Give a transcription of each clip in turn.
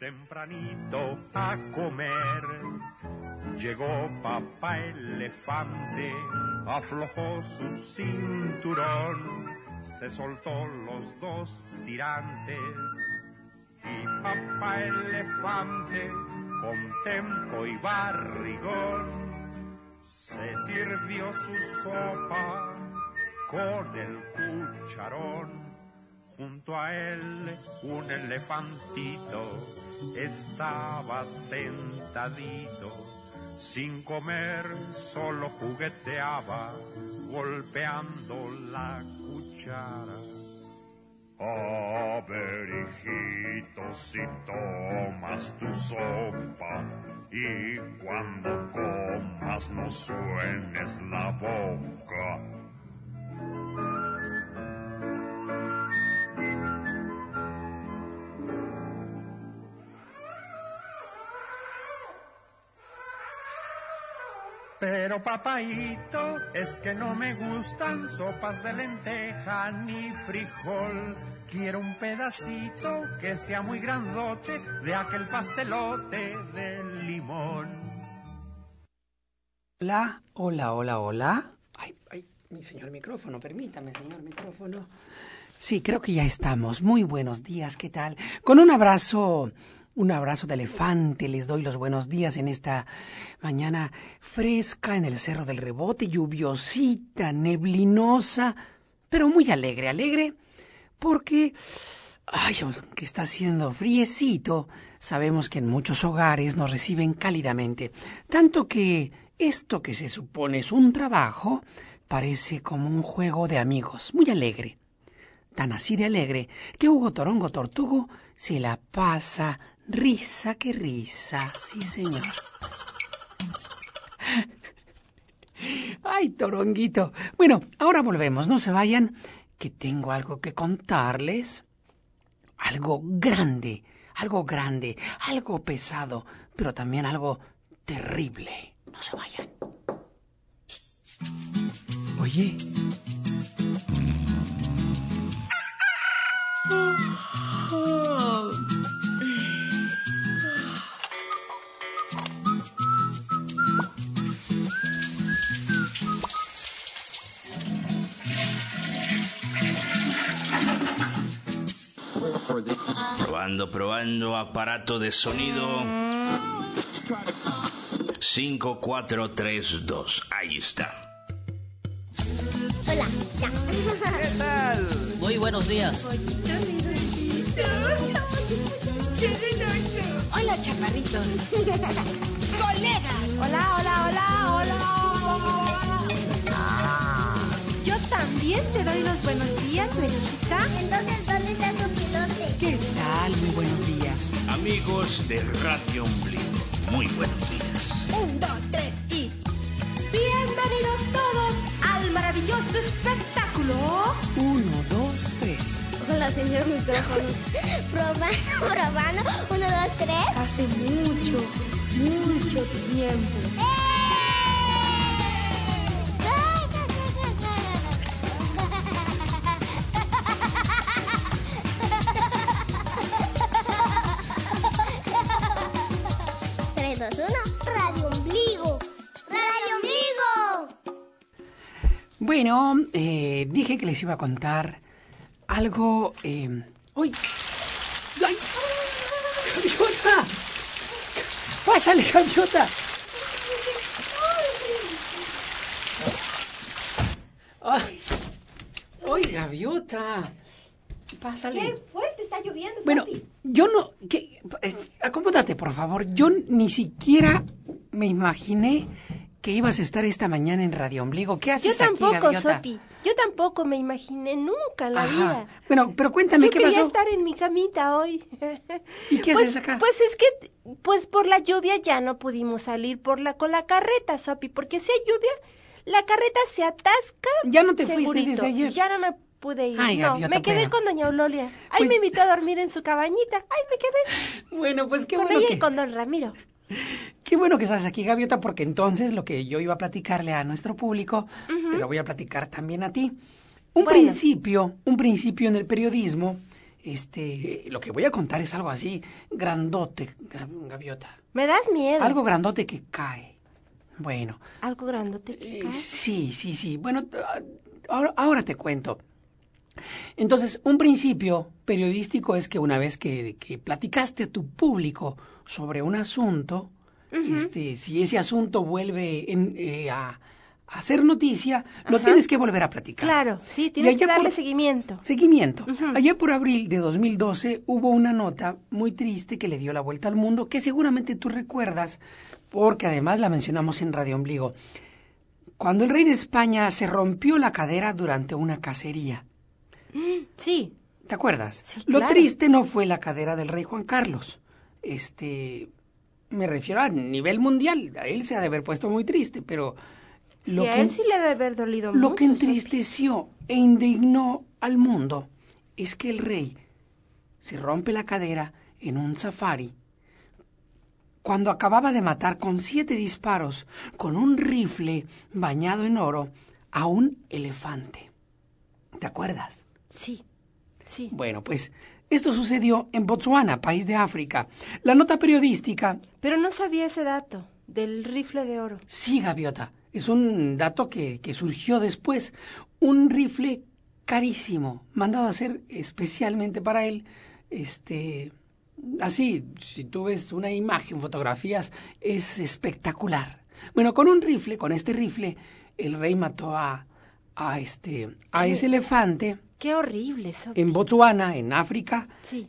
Tempranito a comer, llegó papá elefante, aflojó su cinturón, se soltó los dos tirantes y papá elefante, con tempo y barrigón, se sirvió su sopa con el cucharón. Junto a él un elefantito estaba sentadito, sin comer solo jugueteaba, golpeando la cuchara. A ver, hijito, si tomas tu sopa y cuando comas no suenes la boca. Pero papaíto, es que no me gustan sopas de lenteja ni frijol. Quiero un pedacito que sea muy grandote de aquel pastelote de limón. Hola, hola, hola, hola. Ay, mi señor micrófono, permítame, señor micrófono. Sí, creo que ya estamos. Muy buenos días, ¿qué tal? Con un abrazo de elefante, les doy los buenos días en esta mañana fresca en el Cerro del Rebote, lluviosita, neblinosa, pero muy alegre, porque, aunque está haciendo friecito, sabemos que en muchos hogares nos reciben cálidamente, tanto que esto que se supone es un trabajo, parece como un juego de amigos, muy alegre. Tan así de alegre que Hugo Torongo Tortugo se la pasa risa que risa, sí señor. Ay, Toronguito. Bueno, ahora volvemos, no se vayan, que tengo algo que contarles. Algo grande, algo pesado, pero también algo terrible. No se vayan. Oye. Probando aparato de sonido. 5, 4, 3, 2. Ahí está. Hola, ya. ¿Qué tal? Muy buenos días. Hola, chaparritos. Colegas. Hola. Yo también te doy los buenos días, Mechita. Entonces, ¿dónde está tu pilote? ¿Qué tal? Muy buenos días. Amigos de Radio Ombligo, muy buenos días. 1, 2, 3 y... Bienvenidos todos al maravilloso espectáculo. 1, 2, 3. Hola, señor micrófono. Probando. 1, 2, 3. Hace mucho tiempo. Radio Ombligo. Bueno, dije que les iba a contar algo... ¡Uy! ¡Ay! ¡Gaviota! ¡Pásale, Gaviota! ¡Ay! ¡Ay, Gaviota! Pásale. ¡Qué fuerte está lloviendo, Bueno, Sofi! yo no... acomódate, por favor. Yo ni siquiera me imaginé que ibas a estar esta mañana en Radio Ombligo. ¿Qué haces aquí, Yo tampoco, Gaviota? Sopi. Yo tampoco me imaginé nunca en la vida. Bueno, pero cuéntame, Yo ¿qué quería pasó? estar en mi camita hoy. ¿Y qué haces acá? Pues es que, por la lluvia ya no pudimos salir con la carreta, Sopi, porque si hay lluvia, la carreta se atasca. ¿Ya no te fuiste segurito. desde ayer? Ya no me pude ir. Ay, no, Gaviota, me quedé pero... con doña Eulolia. Ahí Pues- me invitó a dormir en su cabañita. Ahí me quedé. Bueno, pues qué Con bueno ella que... y con don Ramiro. Qué bueno que estás aquí, Gaviota, porque entonces lo que yo iba a platicarle a nuestro público, te lo voy a platicar también a ti. Un Bueno. principio en el periodismo Lo que voy a contar es algo así, grandote, Gaviota. Me das miedo. Algo grandote que cae. Bueno. ¿Algo grandote que cae? Sí. Bueno, ahora te cuento. Entonces, un principio periodístico es que una vez que platicaste a tu público sobre un asunto, si ese asunto vuelve a hacer noticia, lo tienes que volver a platicar. Claro, sí, tienes que darle seguimiento. Seguimiento. Allá por abril de 2012 hubo una nota muy triste que le dio la vuelta al mundo, que seguramente tú recuerdas, porque además la mencionamos en Radio Ombligo. Cuando el rey de España se rompió la cadera durante una cacería. Sí. ¿Te acuerdas? Sí, Lo claro. triste no fue la cadera del rey Juan Carlos. Me refiero a nivel mundial. A él se ha de haber puesto muy triste, pero Sí, a él sí le debe haber dolido mucho. lo que entristeció e indignó al mundo es que el rey se rompe la cadera en un safari cuando acababa de matar con 7 disparos con un rifle bañado en oro a un elefante. ¿Te acuerdas? Sí. Bueno, pues esto sucedió en Botsuana, país de África. La nota periodística... Pero no sabía ese dato del rifle de oro. Sí, Gaviota, es un dato que surgió después. Un rifle carísimo, mandado a hacer especialmente para él. Así, si tú ves una imagen, fotografías, es espectacular. Bueno, con este rifle, el rey mató a ese elefante. Qué horrible eso. En Botsuana, en África. Sí.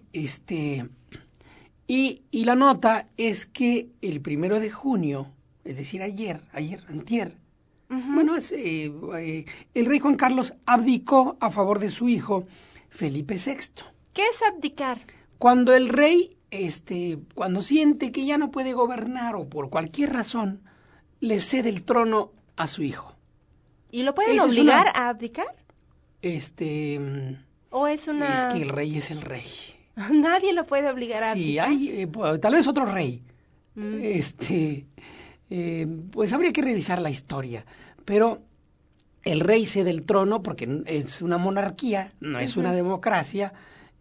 Y la nota es que el 1 de junio, es decir, antier, bueno, el rey Juan Carlos abdicó a favor de su hijo Felipe VI. ¿Qué es abdicar? Cuando el rey, cuando siente que ya no puede gobernar o por cualquier razón, le cede el trono a su hijo. ¿Y lo pueden Esa es obligar a abdicar? ¿O es una...? Es que el rey es el rey. Nadie lo puede obligar a abdicar. Sí, hay tal vez otro rey. Pues habría que revisar la historia. Pero el rey cede el trono porque es una monarquía, no es una democracia.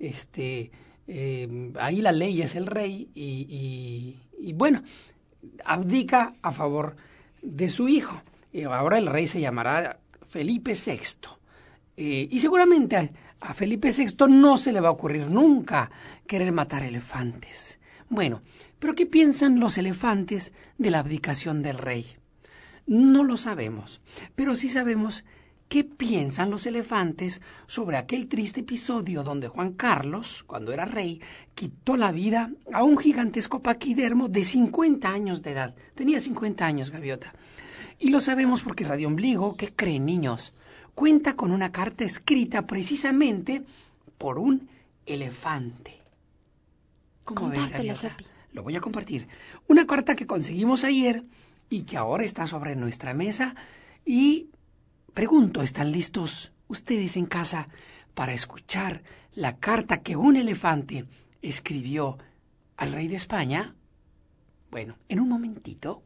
Ahí la ley es el rey y bueno, abdica a favor de su hijo. Ahora el rey se llamará Felipe VI. Y seguramente a Felipe VI no se le va a ocurrir nunca querer matar elefantes. Bueno, pero ¿qué piensan los elefantes de la abdicación del rey? No lo sabemos, pero sí sabemos qué piensan los elefantes sobre aquel triste episodio donde Juan Carlos, cuando era rey, quitó la vida a un gigantesco paquidermo de 50 años de edad. Tenía 50 años, Gaviota. Y lo sabemos porque Radio Ombligo, ¿qué creen, niños?, cuenta con una carta escrita precisamente por un elefante. ¿Cómo ves, Gaviota? Sopi. Lo voy a compartir. Una carta que conseguimos ayer y que ahora está sobre nuestra mesa. Y pregunto, ¿están listos ustedes en casa para escuchar la carta que un elefante escribió al rey de España? Bueno, en un momentito.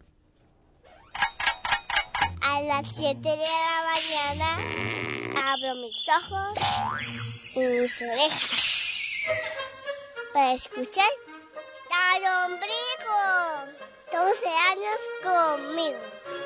A las 7 de la mañana abro mis ojos y mis orejas para escuchar Radio Ombligo. 12 años conmigo.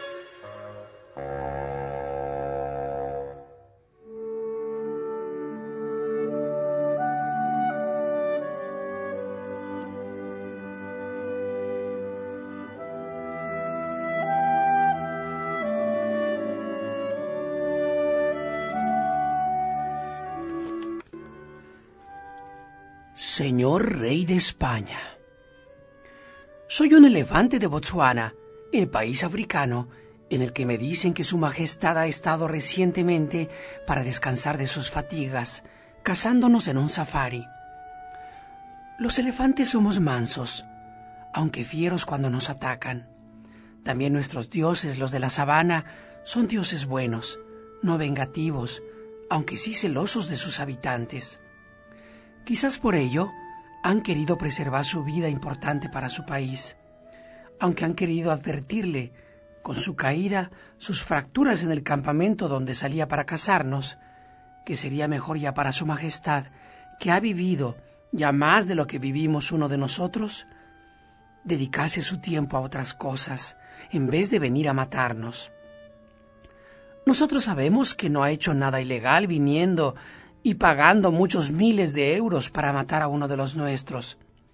Señor Rey de España, soy un elefante de Botsuana, el país africano en el que me dicen que Su Majestad ha estado recientemente para descansar de sus fatigas, cazándonos en un safari. Los elefantes somos mansos, aunque fieros cuando nos atacan. También nuestros dioses, los de la sabana, son dioses buenos, no vengativos, aunque sí celosos de sus habitantes. Quizás por ello han querido preservar su vida importante para su país, aunque han querido advertirle, con su caída, sus fracturas en el campamento donde salía para cazarnos, que sería mejor ya para Su Majestad que ha vivido ya más de lo que vivimos uno de nosotros, dedicase su tiempo a otras cosas en vez de venir a matarnos. Nosotros sabemos que no ha hecho nada ilegal viniendo y pagando muchos miles de euros para matar a uno de los nuestros.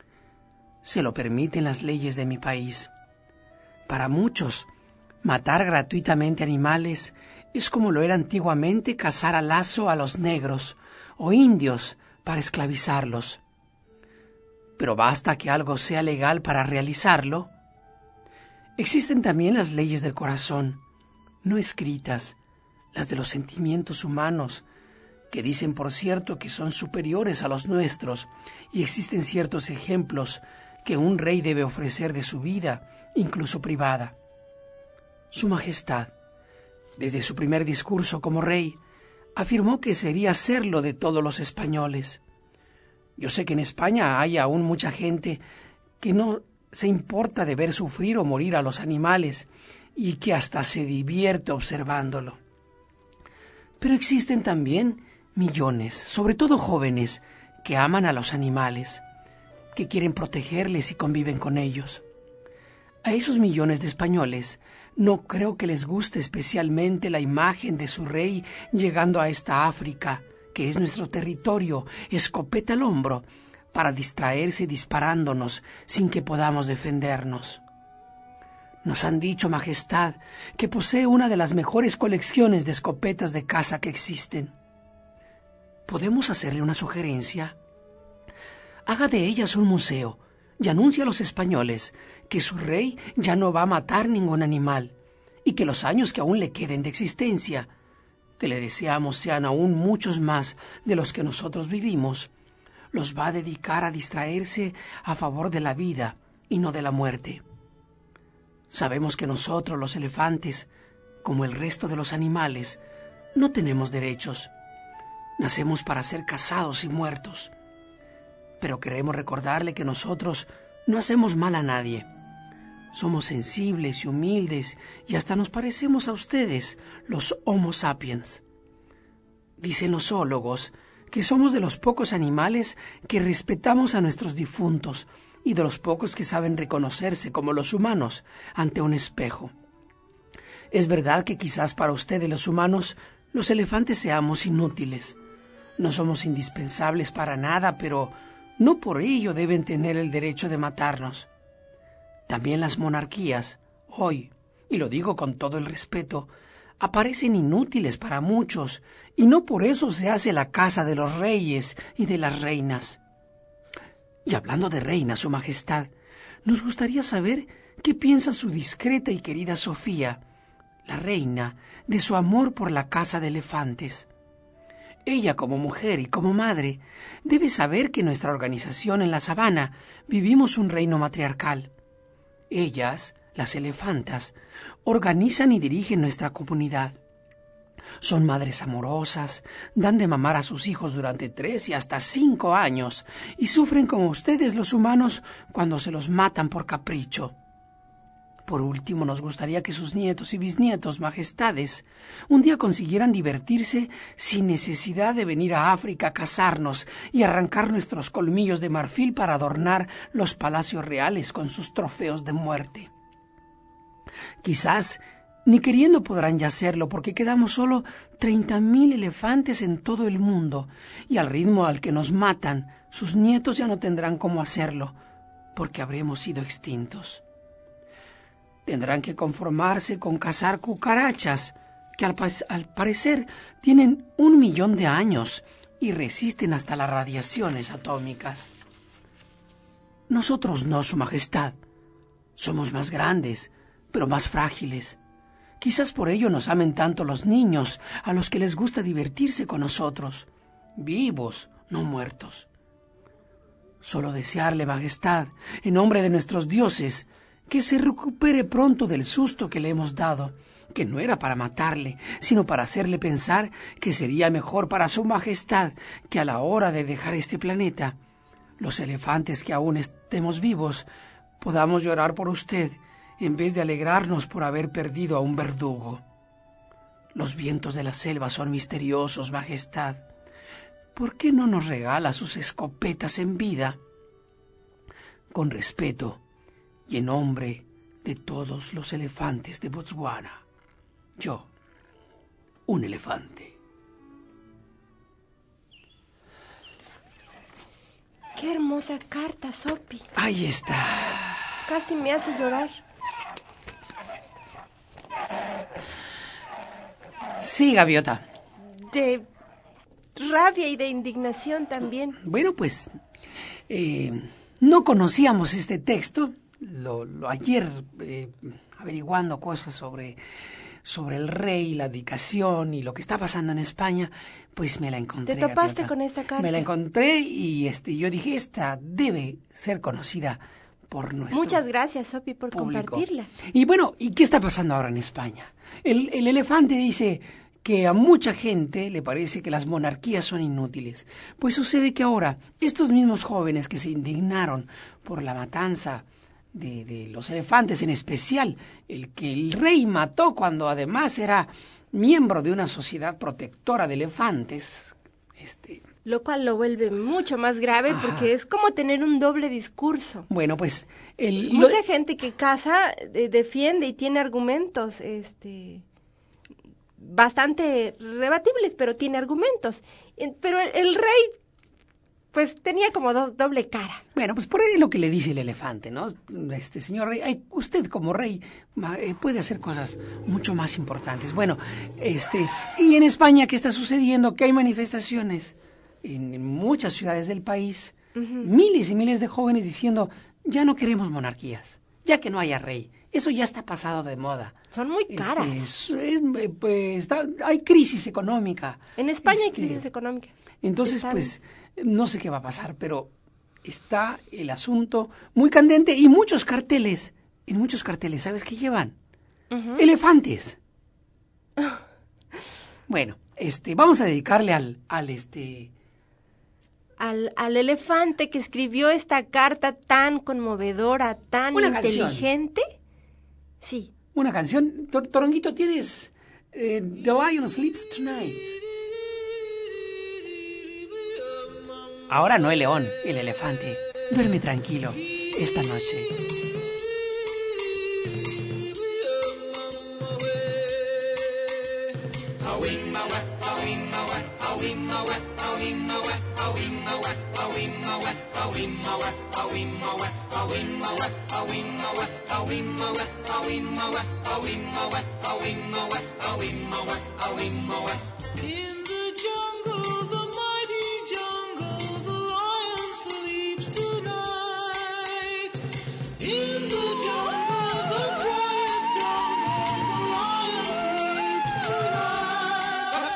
Se lo permiten las leyes de mi país. Para muchos, matar gratuitamente animales es como lo era antiguamente cazar a lazo a los negros o indios para esclavizarlos. Pero basta que algo sea legal para realizarlo. Existen también las leyes del corazón, no escritas, las de los sentimientos humanos, que dicen por cierto que son superiores a los nuestros, y existen ciertos ejemplos que un rey debe ofrecer de su vida, incluso privada. Su Majestad, desde su primer discurso como rey, afirmó que sería serlo de todos los españoles. Yo sé que en España hay aún mucha gente que no se importa de ver sufrir o morir a los animales y que hasta se divierte observándolo. Pero existen también millones, sobre todo jóvenes, que aman a los animales, que quieren protegerles y conviven con ellos. A esos millones de españoles no creo que les guste especialmente la imagen de su rey llegando a esta África, que es nuestro territorio, escopeta al hombro, para distraerse disparándonos sin que podamos defendernos. Nos han dicho, Majestad, que posee una de las mejores colecciones de escopetas de caza que existen. ¿Podemos hacerle una sugerencia? Haga de ellas un museo y anuncie a los españoles que su rey ya no va a matar ningún animal y que los años que aún le queden de existencia, que le deseamos sean aún muchos más de los que nosotros vivimos, los va a dedicar a distraerse a favor de la vida y no de la muerte. Sabemos que nosotros, los elefantes, como el resto de los animales, no tenemos derechos. Nacemos para ser cazados y muertos. Pero queremos recordarle que nosotros no hacemos mal a nadie. Somos sensibles y humildes y hasta nos parecemos a ustedes, los Homo sapiens. Dicen los zoólogos que somos de los pocos animales que respetamos a nuestros difuntos y de los pocos que saben reconocerse como los humanos ante un espejo. Es verdad que quizás para ustedes los humanos los elefantes seamos inútiles. No somos indispensables para nada, pero no por ello deben tener el derecho de matarnos. También las monarquías, hoy, y lo digo con todo el respeto, aparecen inútiles para muchos, y no por eso se hace la caza de los reyes y de las reinas. Y hablando de reinas, Su Majestad, nos gustaría saber qué piensa su discreta y querida Sofía, la reina, de su amor por la caza de elefantes. Ella, como mujer y como madre, debe saber que en nuestra organización en la sabana vivimos un reino matriarcal. Ellas, las elefantas, organizan y dirigen nuestra comunidad. Son madres amorosas, dan de mamar a sus hijos durante 3 y hasta 5 años y sufren como ustedes los humanos cuando se los matan por capricho. Por último, nos gustaría que sus nietos y bisnietos, majestades, un día consiguieran divertirse sin necesidad de venir a África a cazarnos y arrancar nuestros colmillos de marfil para adornar los palacios reales con sus trofeos de muerte. Quizás ni queriendo podrán ya hacerlo porque quedamos solo 30.000 elefantes en todo el mundo y al ritmo al que nos matan, sus nietos ya no tendrán cómo hacerlo porque habremos sido extintos. Tendrán que conformarse con cazar cucarachas, que al parecer tienen 1 millón de años y resisten hasta las radiaciones atómicas. Nosotros no, Su Majestad. Somos más grandes, pero más frágiles. Quizás por ello nos amen tanto los niños, a los que les gusta divertirse con nosotros, vivos, no muertos. Solo desearle, Majestad, en nombre de nuestros dioses, que se recupere pronto del susto que le hemos dado, que no era para matarle, sino para hacerle pensar que sería mejor para Su Majestad que a la hora de dejar este planeta, los elefantes que aún estemos vivos, podamos llorar por usted en vez de alegrarnos por haber perdido a un verdugo. Los vientos de la selva son misteriosos, Majestad. ¿por qué no nos regala sus escopetas en vida? Con respeto y en nombre de todos los elefantes de Botswana. Yo, un elefante. Qué hermosa carta, Sopi. Ahí está. Casi me hace llorar. Sí, Gaviota. De rabia y de indignación también. Bueno, pues no conocíamos este texto. Ayer, averiguando cosas sobre el rey, la abdicación y lo que está pasando en España, pues me la encontré. ¿Te topaste Gaviota. con esta carta? Me la encontré y yo dije, esta debe ser conocida por nuestro Muchas gracias, Sopi, por público. compartirla. Y bueno, ¿y qué está pasando ahora en España? El elefante dice que a mucha gente le parece que las monarquías son inútiles. Pues sucede que ahora estos mismos jóvenes que se indignaron por la matanza de los elefantes, en especial el que el rey mató cuando además era miembro de una sociedad protectora de elefantes, Lo cual lo vuelve mucho más grave porque es como tener un doble discurso. bueno, pues Mucha gente que caza defiende y tiene argumentos bastante rebatibles, pero tiene argumentos. Pero el rey, pues tenía como doble cara. Bueno, pues por ahí es lo que le dice el elefante, ¿no? Señor rey, usted como rey puede hacer cosas mucho más importantes. Bueno, y en España, ¿qué está sucediendo? Que hay manifestaciones en muchas ciudades del país, miles y miles de jóvenes diciendo, ya no queremos monarquías, ya que no haya rey. Eso ya está pasado de moda. Son muy caras. Hay crisis económica. En España hay crisis económica. Entonces, pues, no sé qué va a pasar, pero está el asunto muy candente y muchos carteles, ¿sabes qué llevan? Elefantes. Bueno, vamos a dedicarle al elefante que escribió esta carta tan conmovedora, tan Una inteligente. Sí. Una canción. Toronguito, tienes The Lion Sleeps Tonight. Ahora no el león, el elefante. Duerme tranquilo esta noche. In the jungle, the mighty jungle, the lion sleeps tonight. In the jungle, the quiet jungle, the lion sleeps tonight.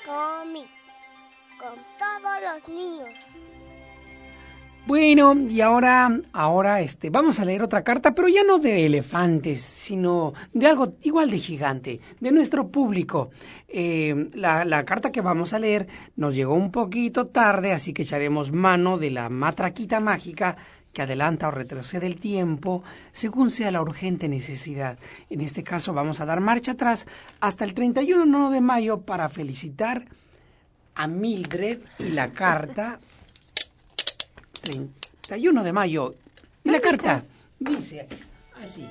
cómic con todos los niños. Bueno, y ahora, vamos a leer otra carta, pero ya no de elefantes, sino de algo igual de gigante, de nuestro público. La carta que vamos a leer nos llegó un poquito tarde, así que echaremos mano de la matraquita mágica que adelanta o retrocede el tiempo según sea la urgente necesidad. En este caso vamos a dar marcha atrás hasta el 31 de mayo para felicitar a Mildred y la carta 31 de mayo. Y la carta dice así.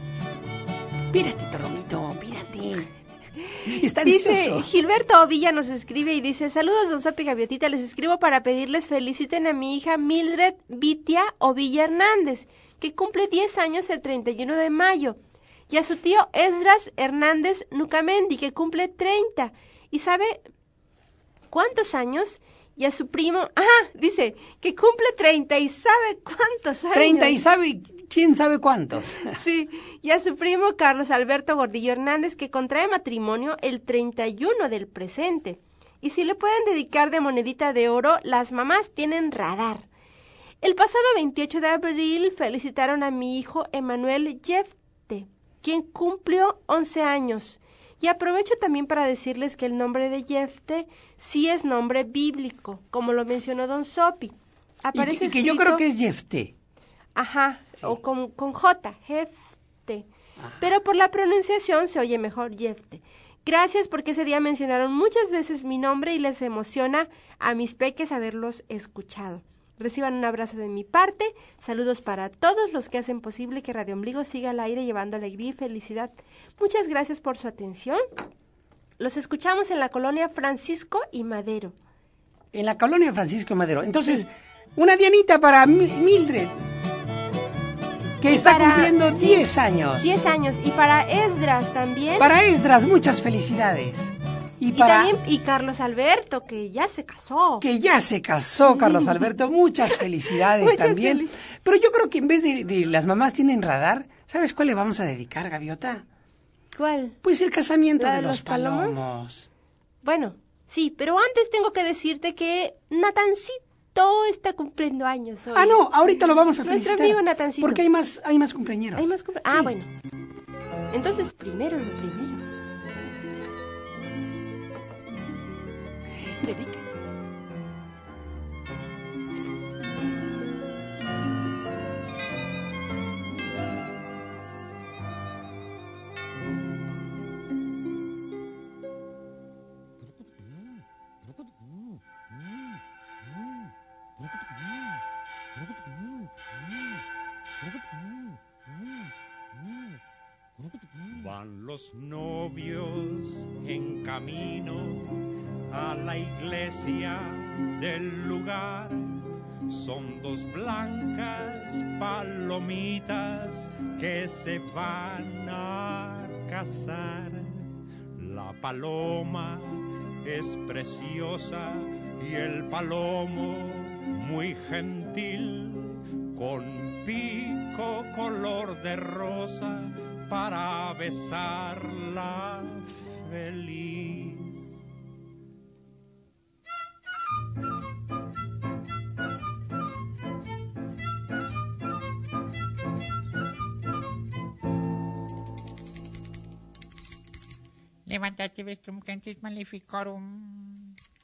Pírate, Toromito, pírate. Está Dice, ansioso. Gilberto Ovilla nos escribe y dice: saludos, don Sopi y Gaviotita, les escribo para pedirles feliciten a mi hija Mildred Vitia Ovilla Hernández, que cumple 10 años el 31 de mayo, y a su tío Esdras Hernández Nucamendi, que cumple 30. ¿Y sabe cuántos años? Y a su primo, dice que cumple 30 y sabe cuántos años. 30 y sabe, quién sabe cuántos. Sí, y a su primo Carlos Alberto Gordillo Hernández, que contrae matrimonio el 31 del presente. Y si le pueden dedicar de monedita de oro, las mamás tienen radar. El pasado 28 de abril felicitaron a mi hijo Emanuel Jefte, quien cumplió 11 años. Y aprovecho también para decirles que el nombre de Jefte sí es nombre bíblico, como lo mencionó don Sopi. Aparece Y que yo creo que es Jefte. Ajá, Sí. o con J, Jefte. Ajá. Pero por la pronunciación se oye mejor Jefte. Gracias porque ese día mencionaron muchas veces mi nombre y les emociona a mis peques haberlos escuchado. Reciban un abrazo de mi parte. Saludos para todos los que hacen posible que Radio Ombligo siga al aire llevando alegría y felicidad. Muchas gracias por su atención. Los escuchamos en la colonia Francisco y Madero. En la colonia Francisco y Madero. Entonces, una dianita para Mildred, que está cumpliendo 10 años. 10 años. Y para Esdras también. Para Esdras, muchas felicidades. Y también y Carlos Alberto, que ya se casó. Que ya se casó, Carlos Alberto. Muchas felicidades Muchas también. Pero yo creo que en vez de las mamás tienen radar, ¿sabes cuál le vamos a dedicar, Gaviota? ¿Cuál? Pues el casamiento ¿La de de los los palomos? palomos. Bueno, sí, pero antes tengo que decirte que Natancito está cumpliendo años hoy. No, ahorita lo vamos a Nuestro felicitar. amigo Natancito. Porque hay más cumpleañeros. ¿Hay más Sí. bueno. Entonces, primero lo primero. Dedíquense. Van los novios en camino a la iglesia del lugar. Son dos blancas palomitas que se van a casar. La paloma es preciosa y el palomo muy gentil, con pico color de rosa para besarla feliz. Levantate vestrum cantis maleficorum.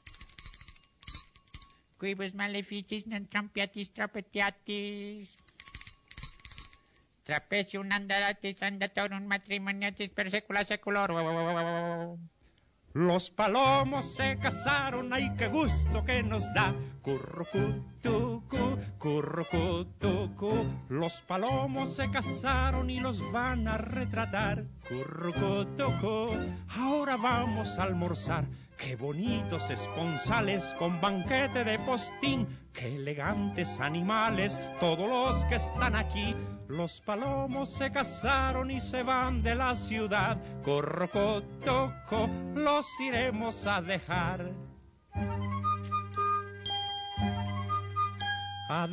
Quibus maleficis non trampiatis trapetiatis. Trapecium andaratis andatorum matrimoniatis per secula seculorum. Los palomos se casaron, ay qué gusto que nos da. Currucutucu, currucutucu. Los palomos se casaron y los van a retratar. Currucutucu. Ahora vamos a almorzar. Qué bonitos esponsales con banquete de postín. Qué elegantes animales todos los que están aquí. Los palomos se casaron y se van de la ciudad. Corrocotoco, los iremos a dejar.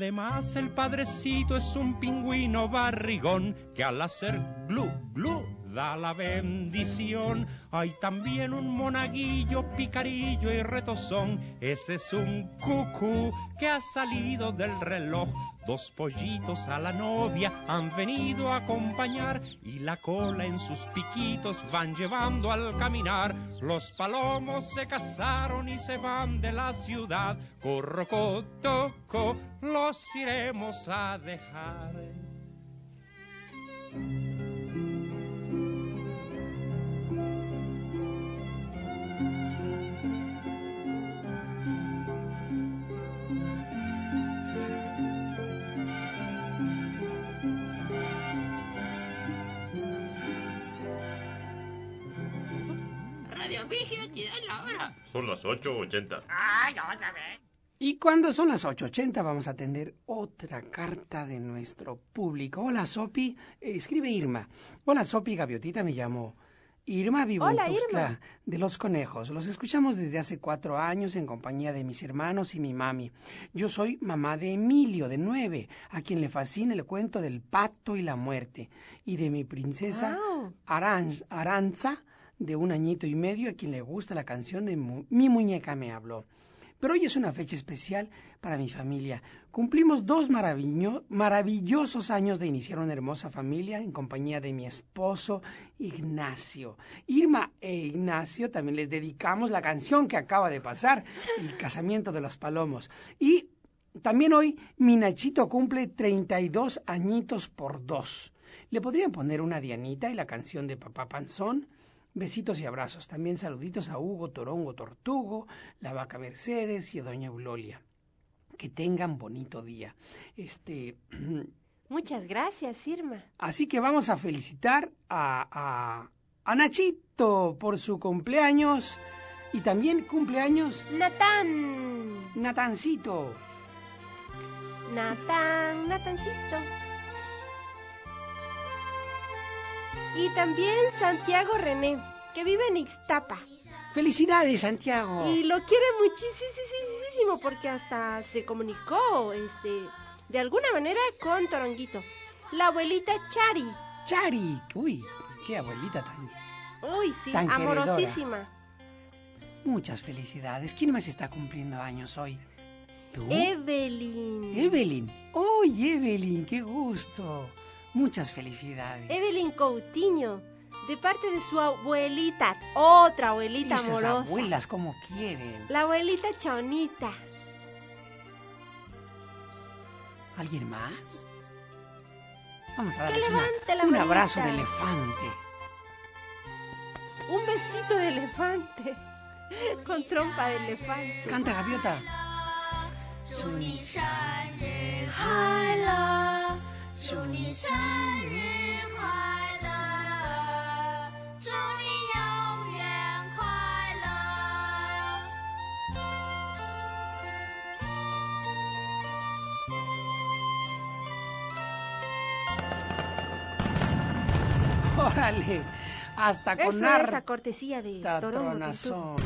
Además el padrecito es un pingüino barrigón que al hacer glu, glu, da la bendición. Hay también un monaguillo, picarillo y retozón. Ese es un cucú que ha salido del reloj. 2 pollitos a la novia han venido a acompañar y la cola en sus piquitos van llevando al caminar. Los palomos se casaron y se van de la ciudad. Corrocotoco, los iremos a dejar. Radio Vigio te da la hora. Son las 8:80. Ay, otra vez. Y cuando son las 8:80 vamos a atender otra carta de nuestro público. Hola, Sopi. Escribe Irma. Hola, Sopi, Gaviotita, me llamo Irma, vivo Hola, en Tuxtla Irma. de los Conejos. Los escuchamos desde hace 4 años en compañía de mis hermanos y mi mami. Yo soy mamá de Emilio, de 9, a quien le fascina el cuento del pato y la muerte, y de mi princesa Wow. Aranza, de 1 añito y medio, a quien le gusta la canción de Mi muñeca me habló. Pero hoy es una fecha especial para mi familia. Cumplimos 2 maravillosos años de iniciar una hermosa familia en compañía de mi esposo Ignacio. Irma e Ignacio también les dedicamos la canción que acaba de pasar, El casamiento de los palomos. Y también hoy mi Nachito cumple 32 añitos por 2. ¿Le podrían poner una Dianita y la canción de Papá Panzón? Besitos y abrazos. También saluditos a Hugo Torongo Tortugo, la Vaca Mercedes y a Doña Eulolia. Que tengan bonito día. Muchas gracias, Irma. Así que vamos a felicitar a Nachito por su cumpleaños. Y también cumpleaños Natán. Natancito. Natancito. Y también Santiago René, que vive en Ixtapa. Felicidades, Santiago. Y lo quiere muchísimo porque hasta se comunicó, de alguna manera con Toronguito. La abuelita Chari. Chari. Uy, qué abuelita tan... Uy, sí, Tan queredora. amorosísima. Muchas felicidades. ¿Quién más está cumpliendo años hoy? ¿Tú? Evelyn. Evelyn. ¡Uy, Evelyn! ¡Qué gusto! Muchas felicidades. Evelyn Coutinho, de parte de su abuelita, otra abuelita Esas amorosa. abuelas como quieren. La abuelita Chonita. ¿Alguien más? Vamos a Que darles levante la un manita. abrazo de elefante. Un besito de elefante. Con trompa de elefante. Canta, Gaviota. 祝你生日快乐，祝你生日快乐，祝你永远快乐。 ¡Órale! Hasta con Eso es a cortesía de Torongo. tronazón.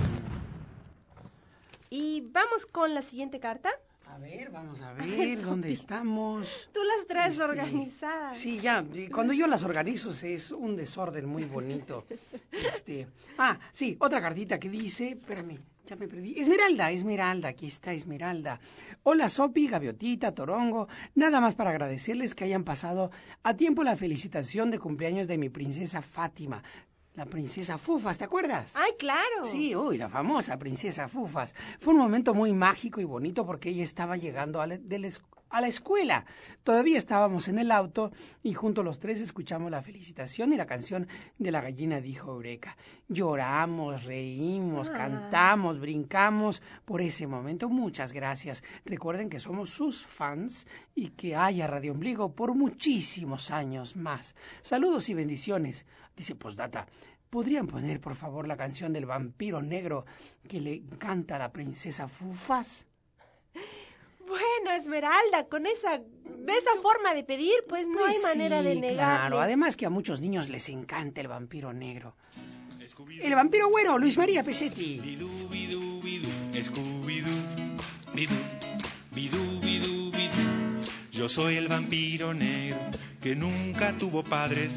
Y vamos con la siguiente carta. A ver, vamos a ver dónde estamos. Tú las traes organizadas. Sí, ya, cuando yo las organizo es un desorden muy bonito. Sí, otra cartita que dice, espérame, ya me perdí. Esmeralda, aquí está Esmeralda. Hola, Sopi, Gaviotita, Torongo. Nada más para agradecerles que hayan pasado a tiempo la felicitación de cumpleaños de mi princesa Fátima. La princesa Fufas, ¿te acuerdas? ¡Ay, claro! Sí, la famosa princesa Fufas. Fue un momento muy mágico y bonito porque ella estaba llegando a la escuela. Todavía estábamos en el auto y juntos los 3 escuchamos la felicitación y la canción de La gallina dijo Eureka. Lloramos, reímos, cantamos, brincamos por ese momento. Muchas gracias. Recuerden que somos sus fans y que haya Radio Ombligo por muchísimos años más. Saludos y bendiciones. Dice Postdata, ¿podrían poner por favor la canción del vampiro negro que le canta a la princesa Fufas? Bueno, Esmeralda, de esa forma de pedir, pues no hay manera de negarle. Claro, además que a muchos niños les encanta el vampiro negro. El vampiro güero, Luis María Pesetti. Bidú, bidú, bidú, Scooby-Doo, bidú, bidú, bidú, bidú. Yo soy el vampiro negro que nunca tuvo padres,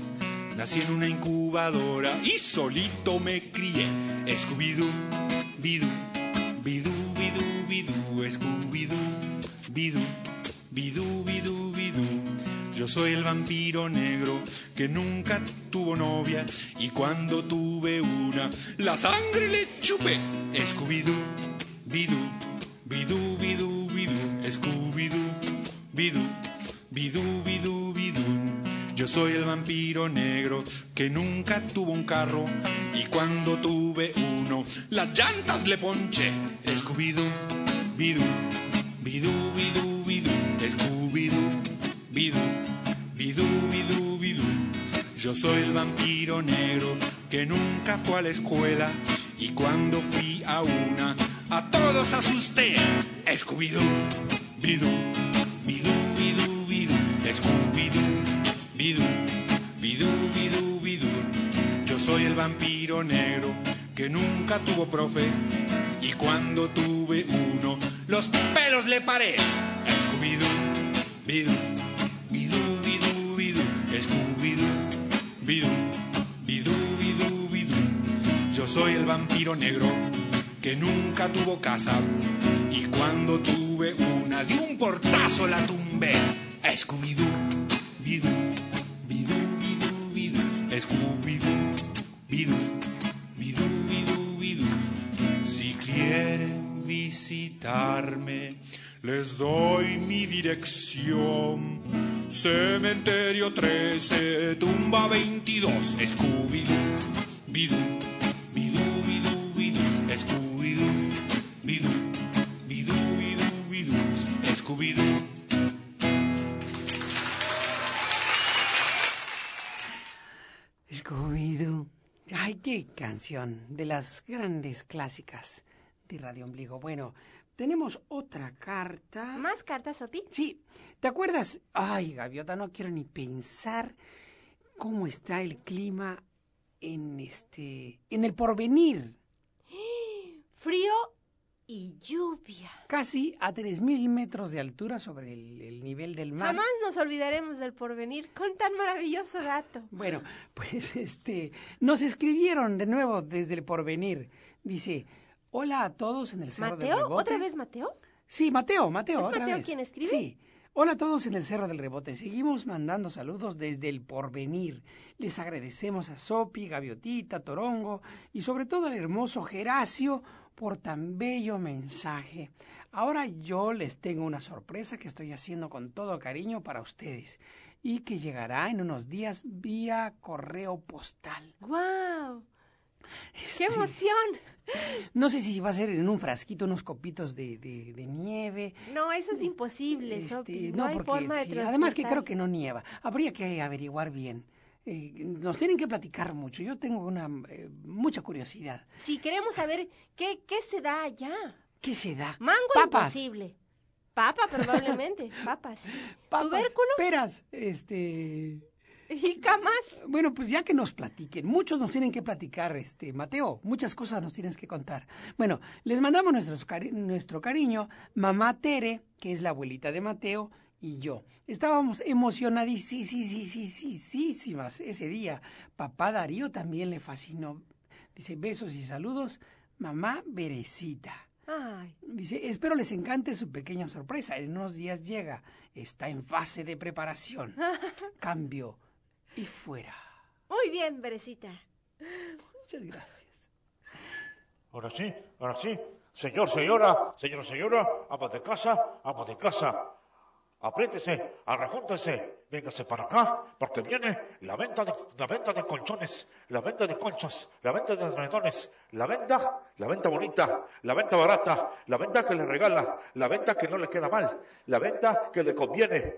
nací en una incubadora y solito me crié. Scooby-Doo, bidú, bidú, bidú, bidú, Scooby-Doo, bidú, bidú, bidú, bidú. Yo soy el vampiro negro que nunca tuvo novia y cuando tuve una, la sangre le chupé. Scooby-Doo, bidú, bidú, bidú, bidú, Scooby-Doo, bidú, bidú, bidú, bidú. Yo soy el vampiro negro que nunca tuvo un carro y cuando tuve uno, las llantas le ponché. Scooby-Doo, bidú, bidú, bidú, bidú, Scooby-Doo, bidú, bidú, bidú, bidú. Yo soy el vampiro negro que nunca fue a la escuela y cuando fui a una, a todos asusté. Scooby-Doo, bidú, bidú, bidú, bidú, Scooby-Doo, bidú, bidú, bidú, bidú. Yo soy el vampiro negro que nunca tuvo profe y cuando tuve uno, los pelos le paré. Scooby-Doo, bidú, bidú, bidú, bidú, Scooby-Doo, bidú, bidú, bidú, bidú. Yo soy el vampiro negro que nunca tuvo casa y cuando tuve una, de un portazo la tumbé. Scooby-Doo, bidú, bidú, bidú, bidú, Scooby-Doo, bidú, bidú, bidú, bidú. Si quieren visitarme, les doy mi dirección. Cementerio 13, tumba 22, Scooby-Doo, bidú, bidú, bidú, bidú, Scooby-Doo, bidú, bidú, bidú, bidú, Scooby-Doo. Scooby-Doo. Ay, qué canción, de las grandes clásicas de Radio Ombligo. Bueno, tenemos otra carta. ¿Más cartas, Sopi? Sí, ¿te acuerdas? Ay, Gaviota, no quiero ni pensar cómo está el clima en el Porvenir. Frío y lluvia. Casi a 3,000 metros de altura sobre el nivel del mar. Jamás nos olvidaremos del Porvenir con tan maravilloso dato. Bueno, pues nos escribieron de nuevo desde el Porvenir. Dice, hola a todos en el Cerro del Rebote. ¿Mateo? ¿Otra vez Mateo? Sí, Mateo, ¿Es otra Mateo vez. quien escribe? Sí. Hola a todos en el Cerro del Rebote. Seguimos mandando saludos desde el Porvenir. Les agradecemos a Sopi, Gaviotita, Torongo y sobre todo al hermoso Geracio por tan bello mensaje. Ahora yo les tengo una sorpresa que estoy haciendo con todo cariño para ustedes y que llegará en unos días vía correo postal. ¡Guau! ¡Qué emoción! No sé si va a ser en un frasquito, unos copitos de nieve. No, eso es imposible, Sopi. No hay porque forma de transportar. además que creo que no nieva. Habría que averiguar bien. Nos tienen que platicar mucho. Yo tengo mucha curiosidad. Sí, queremos saber qué se da allá. ¿Qué se da? Mango Papas. Imposible. Papa, probablemente. Papas. Papas, ¿Tubérculos? peras, ¿Y camas? Bueno, pues ya que nos platiquen, muchos nos tienen que platicar, Mateo, muchas cosas nos tienes que contar. Bueno, les mandamos nuestro cariño, mamá Tere, que es la abuelita de Mateo, y yo. Estábamos emocionadísimas ese día. Papá Darío también le fascinó. Dice, besos y saludos, mamá Berecita. Ay. Dice, espero les encante su pequeña sorpresa. En unos días llega. Está en fase de preparación. Cambio. Y fuera. Muy bien, Berecita. Muchas gracias. Ahora sí. Señor, señora, ama de casa. Apriétese, arrejúntese, véngase para acá, porque viene la venta de colchones, la venta de colchas, la venta de edredones, la venta bonita, la venta barata, la venta que le regala, la venta que no le queda mal, la venta que le conviene,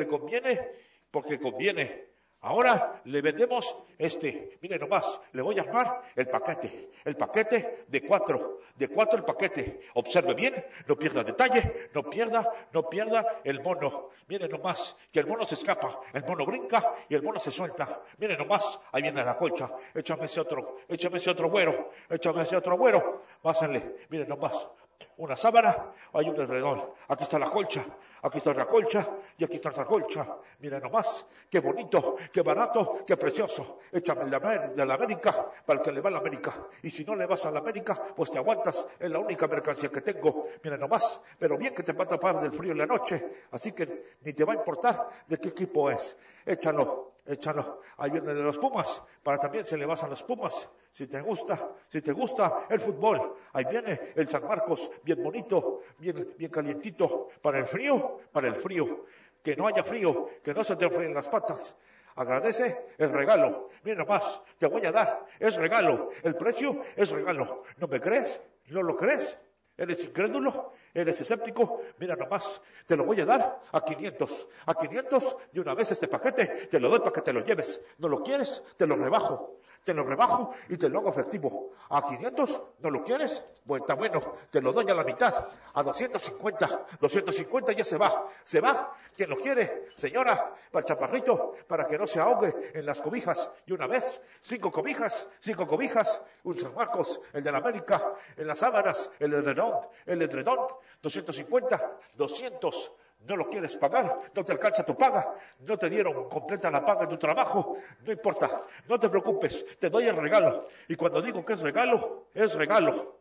porque conviene. Ahora le vendemos mire nomás, le voy a armar el paquete de 4 el paquete. Observe bien, no pierda detalle, no pierda el mono. Mire nomás, que el mono se escapa, el mono brinca y el mono se suelta. Mire nomás, ahí viene la colcha, échame ese otro güero, pásenle, mire nomás. una sábana, hay un edredón. Aquí está la colcha, aquí está otra colcha y aquí está otra colcha. Mira nomás, qué bonito, qué barato, qué precioso. Échame de la América para el que le va a la América. Y si no le vas a la América, pues te aguantas, es la única mercancía que tengo. Mira nomás, pero bien que te va a tapar del frío en la noche, así que ni te va a importar de qué equipo es. Échalo. Ahí viene de los Pumas, para también se le vas a los Pumas. Si te gusta el fútbol, ahí viene el San Marcos, bien bonito, bien calientito, para el frío, que no haya frío, que no se te enfríen las patas. Agradece el regalo. Mira nomás, te voy a dar, es regalo, el precio es regalo. ¿No me crees? ¿No lo crees? ¿Eres incrédulo? ¿Eres escéptico? Mira nomás, te lo voy a dar a 500. A 500 de una vez este paquete, te lo doy para que te lo lleves. ¿No lo quieres? Te lo rebajo y te lo hago efectivo. ¿A 500? ¿No lo quieres? Bueno, está bueno, te lo doy a la mitad. A 250 ya se va. ¿Quién lo quiere? Señora, para el chaparrito, para que no se ahogue en las cobijas. Y una vez, 5 cobijas, un San Marcos, el de la América, en las sábanas, el edredón, 250, 200. ¿No lo quieres pagar? ¿No te alcanza tu paga? ¿No te dieron completa la paga en tu trabajo? No importa, no te preocupes, te doy el regalo. Y cuando digo que es regalo, es regalo.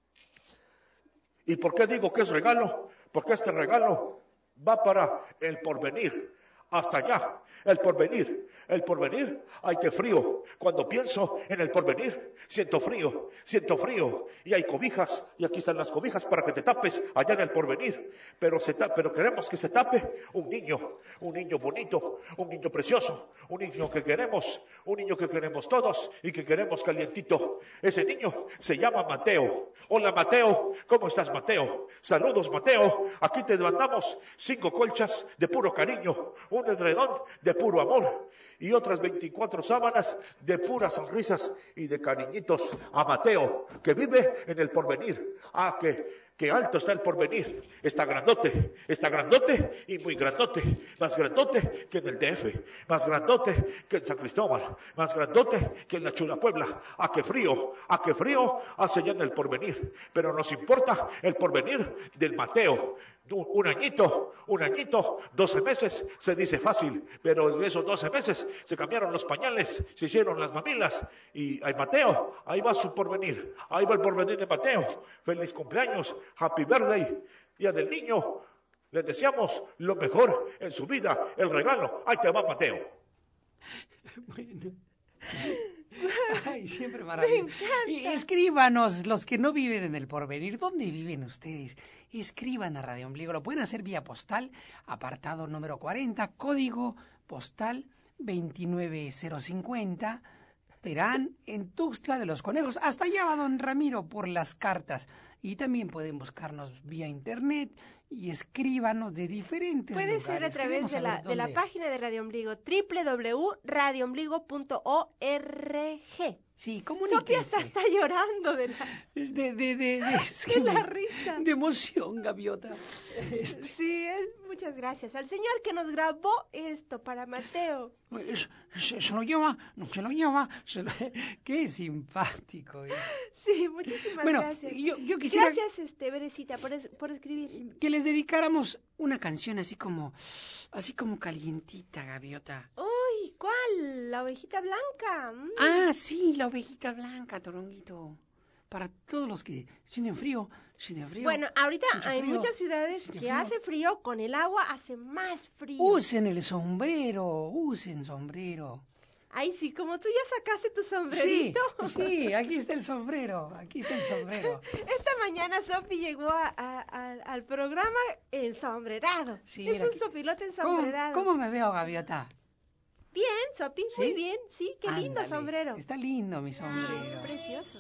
¿Y por qué digo que es regalo? Porque este regalo va para el porvenir. Hasta allá, el porvenir, ay qué frío, cuando pienso en el porvenir, siento frío, y hay cobijas, y aquí están las cobijas para que te tapes allá en el porvenir, pero queremos que se tape un niño bonito, un niño precioso, un niño que queremos todos, y que queremos calientito. Ese niño se llama Mateo. Hola Mateo, ¿cómo estás Mateo? Saludos Mateo, aquí te mandamos 5 colchas de puro cariño, un edredón de puro amor y otras 24 sábanas de puras sonrisas y de cariñitos a Mateo, que vive en el porvenir. Que alto está el porvenir, está grandote y muy grandote, más grandote que en el DF, más grandote que en San Cristóbal, más grandote que en la Chula Puebla. A qué frío hace ya en el porvenir, pero nos importa el porvenir del Mateo. Un añito, 12 meses, se dice fácil, pero de esos 12 meses se cambiaron los pañales, se hicieron las mamilas, y ay Mateo, ahí va su porvenir, ahí va el porvenir de Mateo. Feliz cumpleaños, happy birthday, día del niño, le deseamos lo mejor en su vida, el regalo, ahí te va Mateo. Bueno. Ay, siempre maravilloso. Y escríbanos, los que no viven en el porvenir, ¿dónde viven ustedes? Escriban a Radio Ombligo, lo pueden hacer vía postal, apartado número 40, código postal 29050, Terán, en Tuxtla de los Conejos. Hasta allá va don Ramiro por las cartas. Y también pueden buscarnos vía internet y escríbanos de diferentes lugares. Puede ser a través de la página de Radio Ombligo, www.radioombligo.org. Sí, comuníquense. Sofía está llorando de la risa. De emoción, Gaviota. Sí, muchas gracias al señor que nos grabó esto para Mateo. Se lo lleva. Qué simpático es. Sí, muchísimas gracias. Yo quisiera... Gracias, Berecita, por escribir. Que les dedicáramos una canción así como calientita, Gaviota. Uy, ¿cuál? ¿La ovejita blanca? Ah, sí, la ovejita blanca, Toronguito. Para todos los que sienten frío. Bueno, ahorita hay muchas ciudades que hace frío, con el agua hace más frío. Usen sombrero. Ay, sí, como tú ya sacaste tu sombrerito. Sí, aquí está el sombrero. Esta mañana Sofi llegó al programa ensombrerado. Sí, es un sopilote ensombrerado. ¿Cómo me veo, Gaviota? Bien, Sopi, ¿sí? Muy bien, sí, qué lindo sombrero. Está lindo mi sombrero. Es precioso.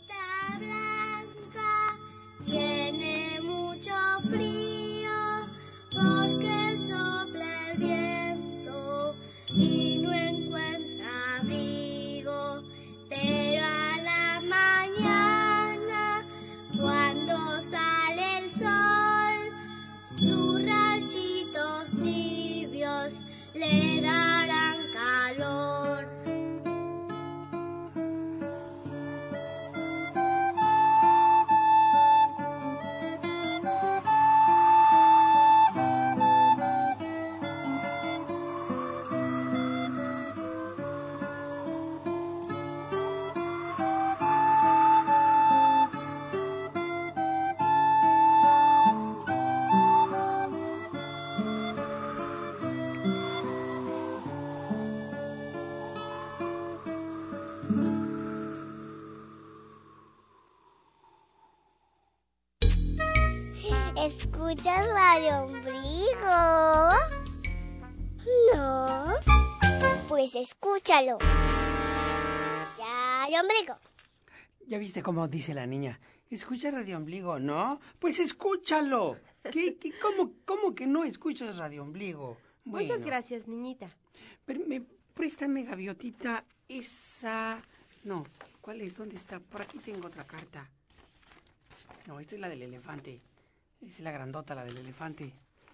Blanca tiene mucho frío porque sopla el viento y no encuentra abrigo, pero a la mañana cuando sale el sol sus rayitos tibios le darán calor. ¿Escuchas Radio Ombligo? No. Pues escúchalo. Radio Ombligo. ¿Ya viste cómo dice la niña? ¿Escucha Radio Ombligo? ¿No? Pues escúchalo. ¿Cómo que no escuchas Radio Ombligo? Bueno, Muchas gracias, niñita. pero préstame, gaviotita, esa... No, ¿cuál es? ¿Dónde está? Por aquí tengo otra carta. No, esta es la del elefante. Es la grandota, la del elefante.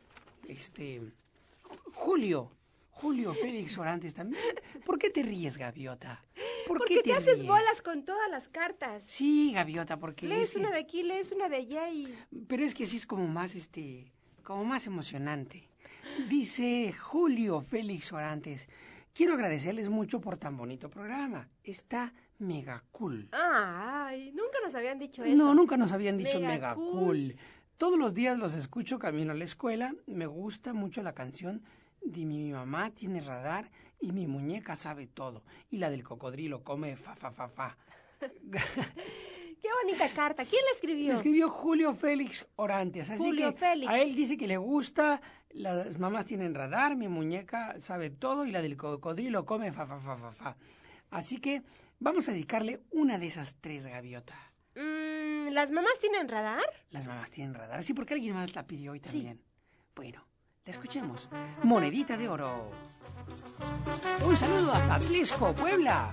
Julio Félix Orantes también. ¿Por qué te ríes, gaviota? ¿Por qué te haces bolas con todas las cartas? Sí, gaviota, porque... Lees una de aquí, lees una de allá y... Pero es que así es como más, como más emocionante. Dice Julio Félix Orantes: quiero agradecerles mucho por tan bonito programa. Está mega cool. Ay, nunca nos habían dicho eso. No, nunca nos habían dicho Mega mega cool. cool. Todos los días los escucho camino a la escuela. Me gusta mucho la canción de Mi mamá tiene radar y mi muñeca sabe todo. Y la del cocodrilo come fa, fa, fa, fa. Qué bonita carta. ¿Quién la escribió? La escribió Julio Félix Orantes. Así Julio que Félix. a él dice que le gusta, las mamás tienen radar, mi muñeca sabe todo y la del cocodrilo come fa, fa, fa, fa, fa. Así que vamos a dedicarle una de esas tres, gaviota. ¿Las mamás tienen radar? Las mamás tienen radar. Sí, porque alguien más la pidió hoy también. Bueno, la escuchemos. Monedita de oro. Un saludo hasta Atlixco, Puebla.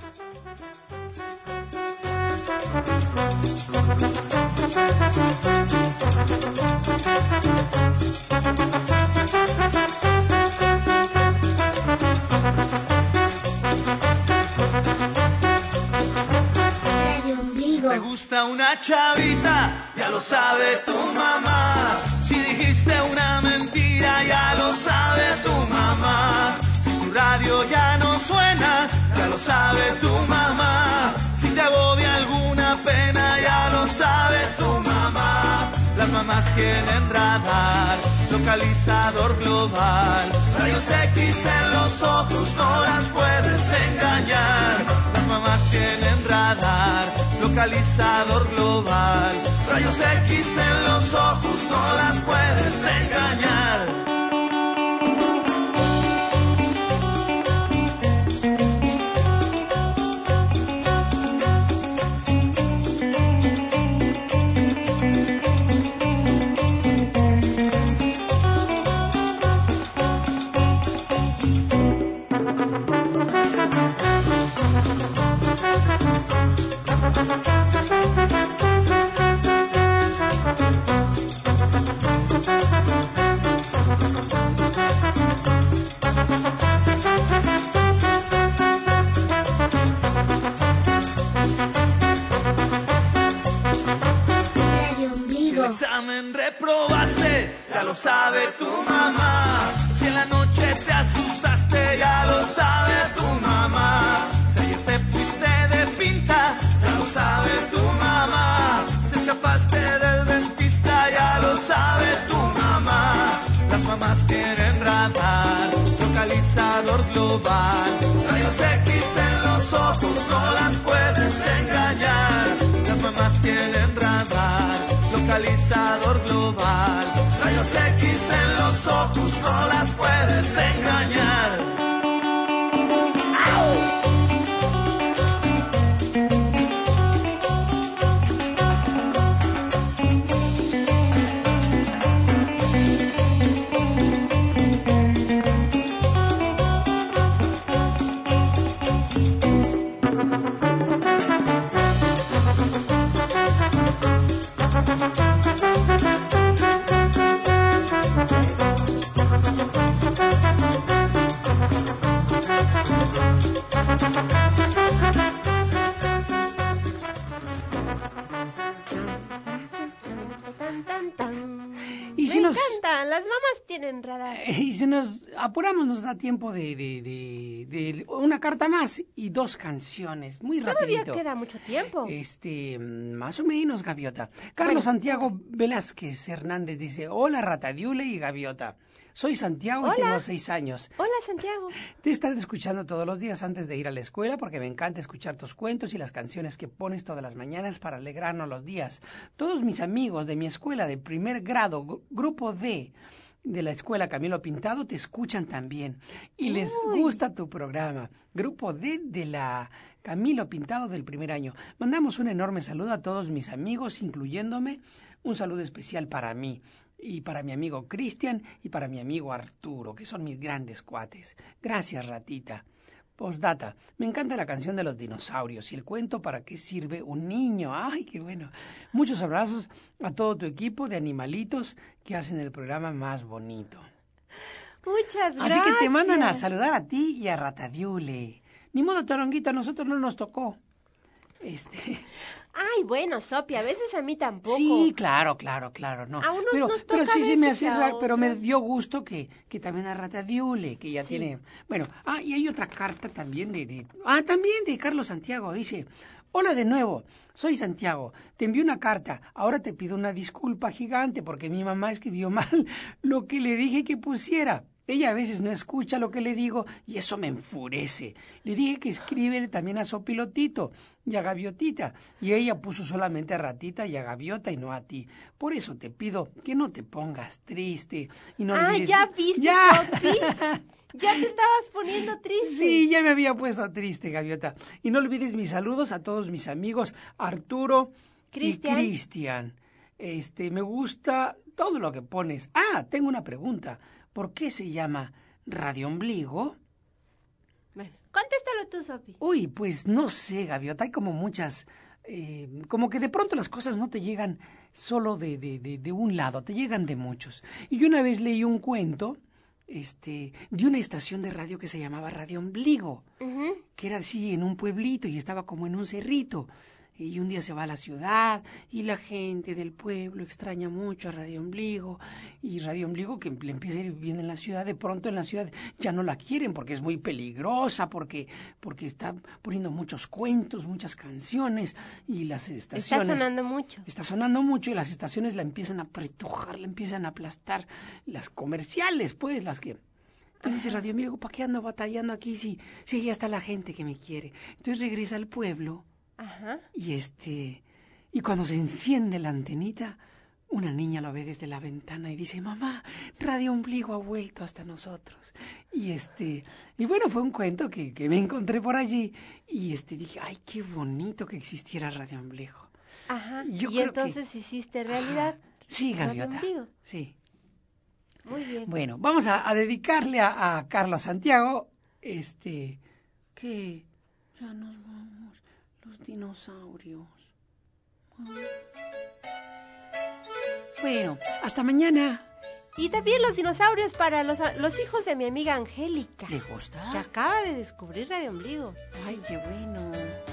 Radio Ombligo. Te gusta una chavita, ya lo sabe tu mamá. Si dijiste una mentira, ya lo sabe tu mamá. Si tu radio ya no suena, ya lo sabe tu mamá. Si te agobia alguna pena, ya lo sabe tu mamá. Las mamás tienen radar, localizador global. Rayos X en los ojos, no las puedes engañar. Las mamás tienen radar, localizador global. Rayos X en los ojos, no las puedes engañar. Examen reprobaste, ya lo sabe tu mamá. Si en la noche te asustaste, ya lo sabe tu mamá. Si ayer te fuiste de pinta, ya lo sabe tu mamá. Si escapaste del dentista, ya lo sabe tu mamá. Las mamás tienen radar, localizador global. Rayos X en los ojos, no las puedes engañar. Las mamás tienen radar, localizador global. Rayos X en los ojos, no las puedes engañar. Las mamás tienen radar. Y si nos apuramos nos da tiempo de una carta más y dos canciones. Muy rapidito. Todavía queda mucho tiempo. Más o menos, gaviota. Carlos Santiago Velázquez Hernández dice: hola, Ratadiule y gaviota. Soy Santiago Hola. y tengo 6 años. Hola, Santiago. Te he estado escuchando todos los días antes de ir a la escuela porque me encanta escuchar tus cuentos y las canciones que pones todas las mañanas para alegrarnos los días. Todos mis amigos de mi escuela de primer grado, grupo D, de la escuela Camilo Pintado, te escuchan también y les gusta tu programa. Grupo D de la Camilo Pintado del primer año. Mandamos un enorme saludo a todos mis amigos, incluyéndome. Un saludo especial para mí y para mi amigo Cristian y para mi amigo Arturo, que son mis grandes cuates. Gracias, ratita. Postdata, me encanta la canción de los dinosaurios y el cuento para qué sirve un niño. ¡Ay, qué bueno! Muchos abrazos a todo tu equipo de animalitos que hacen el programa más bonito. Muchas gracias. Así que te mandan a saludar a ti y a Ratadiule. Ni modo, Toronguita, a nosotros no nos tocó. Ay, bueno, Sopi, a veces a mí tampoco. Sí, claro, no. A unos nos toca pero sí se me hace a raro, pero me otros. dio gusto que también a Ratadiule, que ya tiene... Bueno, y hay otra carta también también de Carlos Santiago, dice... Hola de nuevo, soy Santiago, te envié una carta, ahora te pido una disculpa gigante porque mi mamá escribió mal lo que le dije que pusiera. Ella a veces no escucha lo que le digo y eso me enfurece. Le dije que escribe también a Sopilotito y a Gaviotita y ella puso solamente a Ratita y a Gaviota y no a ti. Por eso te pido que no te pongas triste y no olvides... ¿Ya viste, ¡Ya! Sopi? Ya te estabas poniendo triste. Sí, ya me había puesto triste, Gaviota. Y no olvides mis saludos a todos mis amigos Arturo y Cristian. Me gusta todo lo que pones. Tengo una pregunta. ¿Por qué se llama Radio Ombligo? Bueno, contéstalo tú, Sopi. Uy, pues no sé, Gaviota. Hay como muchas... como que de pronto las cosas no te llegan solo de un lado, te llegan de muchos. Y yo una vez leí un cuento... de una estación de radio que se llamaba Radio Ombligo, que era así en un pueblito y estaba como en un cerrito. Y un día se va a la ciudad y la gente del pueblo extraña mucho a Radio Ombligo. Y Radio Ombligo, que le empieza a ir bien en la ciudad, de pronto en la ciudad ya no la quieren porque es muy peligrosa, porque está poniendo muchos cuentos, muchas canciones y las estaciones... Está sonando mucho y las estaciones la empiezan a apretujar, la empiezan a aplastar. Las comerciales, pues, las que... Entonces dice Radio Ombligo, ¿para qué ando batallando aquí si ya está la gente que me quiere? Entonces regresa al pueblo... Y cuando se enciende la antenita, una niña lo ve desde la ventana y dice, mamá, Radio Ombligo ha vuelto hasta nosotros. Y bueno, fue un cuento que me encontré por allí y dije, ay, qué bonito que existiera Radio Ombligo. Y entonces hiciste realidad. Sí, Gaviota. Radio Ombligo. Sí. Muy bien. Bueno, vamos a dedicarle a Carlos Santiago, que ya nos vamos. Los dinosaurios. Bueno, hasta mañana. Y también los dinosaurios para los hijos de mi amiga Angélica. ¿Le gusta? Que acaba de descubrir Radio Ombligo. Ay, qué bueno.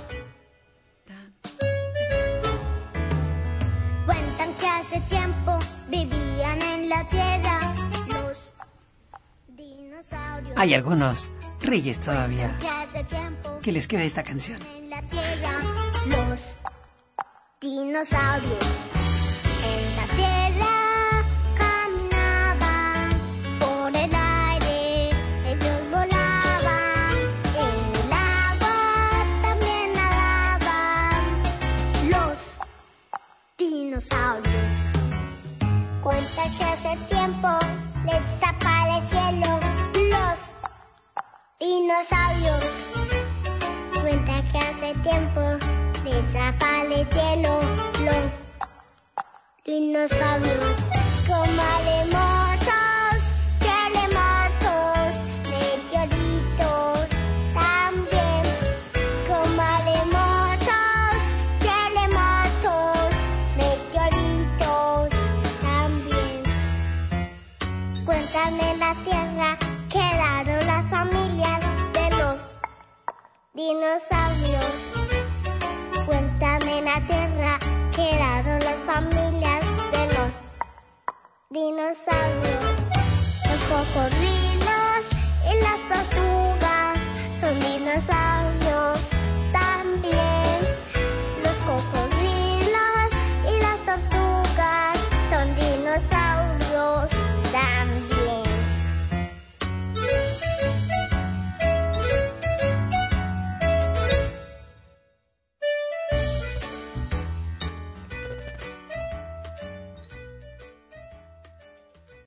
Cuentan que hace tiempo vivían en la tierra los dinosaurios. Hay algunos reyes todavía Que hace tiempo que les queda esta canción. en la tierra los dinosaurios. En la tierra caminaban, por el aire ellos volaban, en el agua también nadaban los dinosaurios. Cuenta que hace tiempo desaparecieron los dinosaurios. Cuenta que hace tiempo desaparecieron los dinosaurios. Como aremosos, terremotos, meteoritos también. Como aremosos, terremotos, meteoritos también. Cuentan en la tierra quedaron las familias de los dinosaurios. Cuentan en la tierra quedaron las familias de los dinosaurios. Los cocodrilos.